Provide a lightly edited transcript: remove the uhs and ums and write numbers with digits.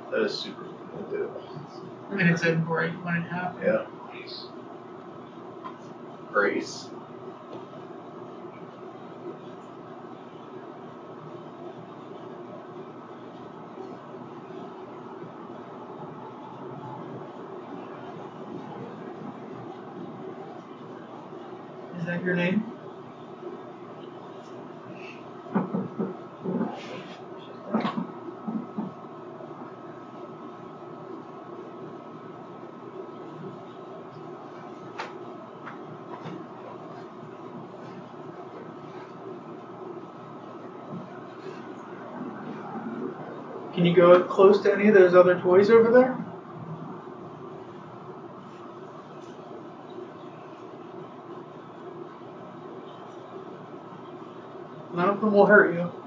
That is super cool too. And it's a great 1.5. Yeah. Grace. Is that your name? Can you go close to any of those other toys over there? None of them will hurt you.